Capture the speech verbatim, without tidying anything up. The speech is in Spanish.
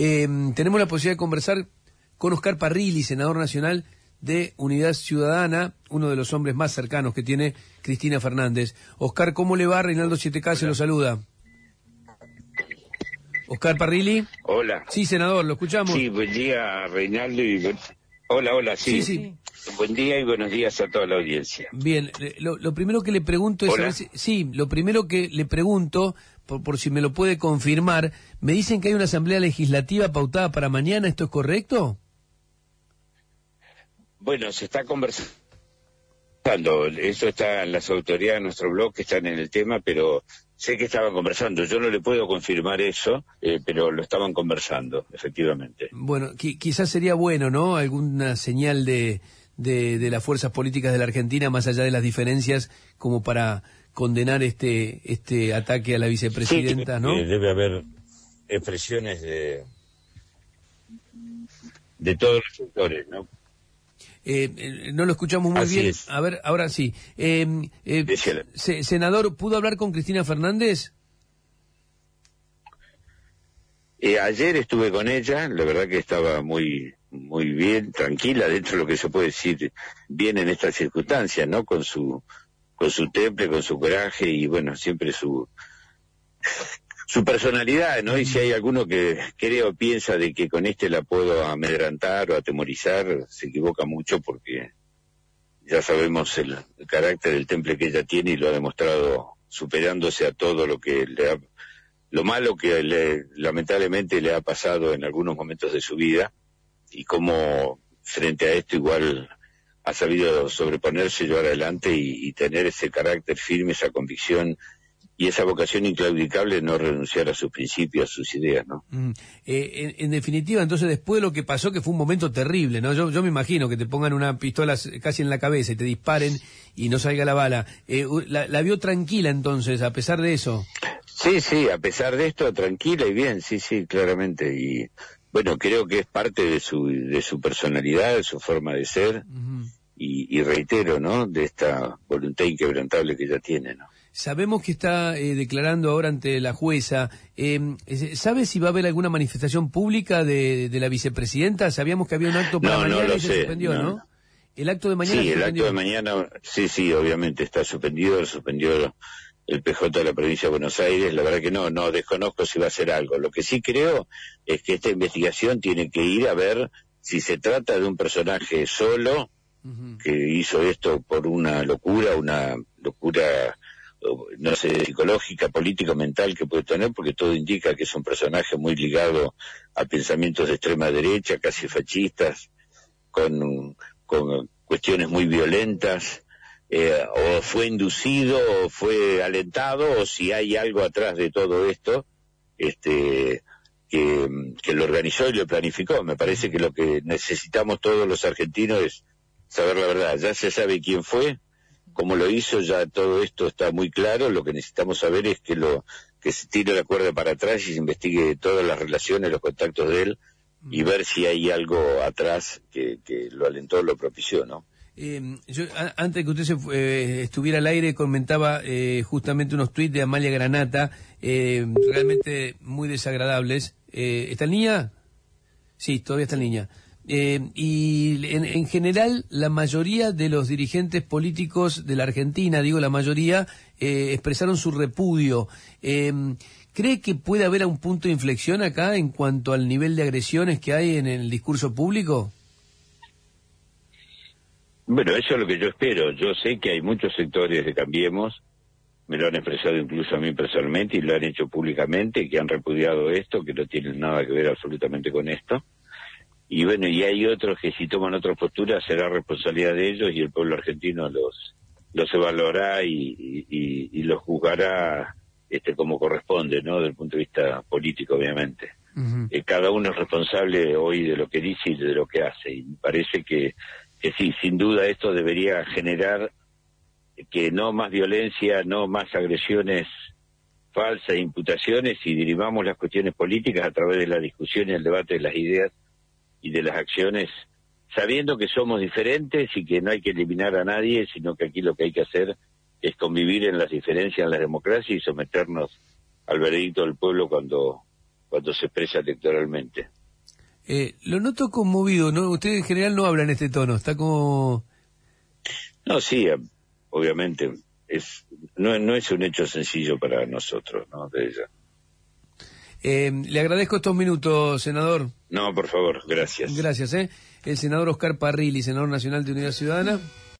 Eh, tenemos la posibilidad de conversar con Oscar Parrilli, senador nacional de Unidad Ciudadana, uno de los hombres más cercanos que tiene Cristina Fernández. Oscar, ¿cómo le va? Reinaldo siete K se lo saluda. Oscar Parrilli. Hola. Sí, senador, lo escuchamos. Sí, buen día, Reinaldo. Y... Hola, hola, sí. Sí, sí. Buen día y buenos días a toda la audiencia. Bien, lo, lo primero que le pregunto es... Hola. A ver si, sí, lo primero que le pregunto, por, por si me lo puede confirmar, me dicen que hay una asamblea legislativa pautada para mañana, ¿esto es correcto? Bueno, se está conversando, eso está en las autoridades de nuestro blog que están en el tema, pero sé que estaban conversando. Yo no le puedo confirmar eso, eh, pero lo estaban conversando, efectivamente. Bueno, qui quizás sería bueno, ¿no? Alguna señal de, de, de las fuerzas políticas de la Argentina, más allá de las diferencias, como para condenar este este ataque a la vicepresidenta, sí, ¿no? Eh, debe haber expresiones de, de todos los sectores, ¿no? Eh, eh, no lo escuchamos muy Así bien. es. A ver, ahora sí. Eh, eh, se, senador, ¿pudo hablar con Cristina Fernández? Eh, ayer estuve con ella, la verdad que estaba muy muy bien, tranquila, dentro de lo que se puede decir bien en estas circunstancias, ¿no? Con su con su temple, con su coraje y bueno, siempre su su personalidad, ¿no? Y si hay alguno que cree o piensa de que con este la puedo amedrentar o atemorizar, se equivoca mucho porque ya sabemos el, el carácter del temple que ella tiene y lo ha demostrado superándose a todo lo que le ha, lo malo que le, lamentablemente le ha pasado en algunos momentos de su vida y cómo frente a esto igual ha sabido sobreponerse, llevar adelante y, y tener ese carácter firme, esa convicción y esa vocación inclaudicable de no renunciar a sus principios, a sus ideas, ¿no? Mm, eh, en, en definitiva, entonces, después de lo que pasó, que fue un momento terrible, ¿no? Yo, yo me imagino que te pongan una pistola casi en la cabeza y te disparen y no salga la bala. Eh, la, la vio tranquila, entonces, a pesar de eso? Sí, sí, a pesar de esto, tranquila y bien, sí, sí, claramente. Y bueno, creo que es parte de su de su personalidad, de su forma de ser, uh-huh. y, y reitero, ¿no?, de esta voluntad inquebrantable que ella tiene, ¿no? Sabemos que está eh, declarando ahora ante la jueza. Eh, ¿Sabe si va a haber alguna manifestación pública de, de la vicepresidenta? Sabíamos que había un acto para no, mañana no lo y se sé, suspendió, ¿no? ¿no? El acto de mañana sí, se el suspendió. acto de mañana, sí, sí, obviamente está suspendido, lo suspendió el P J de la provincia de Buenos Aires. La verdad que no, no desconozco si va a hacer algo. Lo que sí creo es que esta investigación tiene que ir a ver si se trata de un personaje solo, uh-huh. que hizo esto por una locura, una locura, no sé, psicológica, política, mental que puede tener, porque todo indica que es un personaje muy ligado a pensamientos de extrema derecha, casi fascistas, con, con cuestiones muy violentas, eh, o fue inducido, o fue alentado, o si hay algo atrás de todo esto, este, que, que lo organizó y lo planificó. Me parece que lo que necesitamos todos los argentinos es saber la verdad. Ya se sabe quién fue, cómo lo hizo, ya todo esto está muy claro. Lo que necesitamos saber es que lo que se tire la cuerda para atrás y se investigue todas las relaciones, los contactos de él, y ver si hay algo atrás que, que lo alentó, lo propició, ¿no? Eh, yo, a, antes que usted se, eh, estuviera al aire, comentaba eh, justamente unos tuits de Amalia Granata, eh, realmente muy desagradables. Eh, ¿Está en línea? Sí, todavía está en línea. Eh, y en, en general la mayoría de los dirigentes políticos de la Argentina, digo la mayoría, eh, expresaron su repudio. Eh, ¿Cree que puede haber un punto de inflexión acá en cuanto al nivel de agresiones que hay en el discurso público? Bueno, eso es lo que yo espero. Yo sé que hay muchos sectores de Cambiemos, me lo han expresado incluso a mí personalmente y lo han hecho públicamente, que han repudiado esto, que no tienen nada que ver absolutamente con esto. Y bueno, y hay otros que si toman otra postura será responsabilidad de ellos y el pueblo argentino los los evaluará y, y, y los juzgará este como corresponde, ¿no?, desde el punto de vista político, obviamente. Uh-huh. Eh, cada uno es responsable hoy de lo que dice y de lo que hace. Y me parece que, que sí, sin duda esto debería generar que no más violencia, no más agresiones falsas, imputaciones, y dirigamos las cuestiones políticas a través de la discusión y el debate de las ideas y de las acciones, sabiendo que somos diferentes y que no hay que eliminar a nadie, sino que aquí lo que hay que hacer es convivir en las diferencias, en la democracia y someternos al veredicto del pueblo cuando cuando se expresa electoralmente. Eh, lo noto conmovido, ¿no? Usted en general no habla en este tono, está como... No, sí, obviamente, es no, no es un hecho sencillo para nosotros, ¿no? De ella. Eh, le agradezco estos minutos, senador. No, por favor, gracias. Gracias, ¿eh? El senador Oscar Parrilli, senador nacional de Unidad Ciudadana.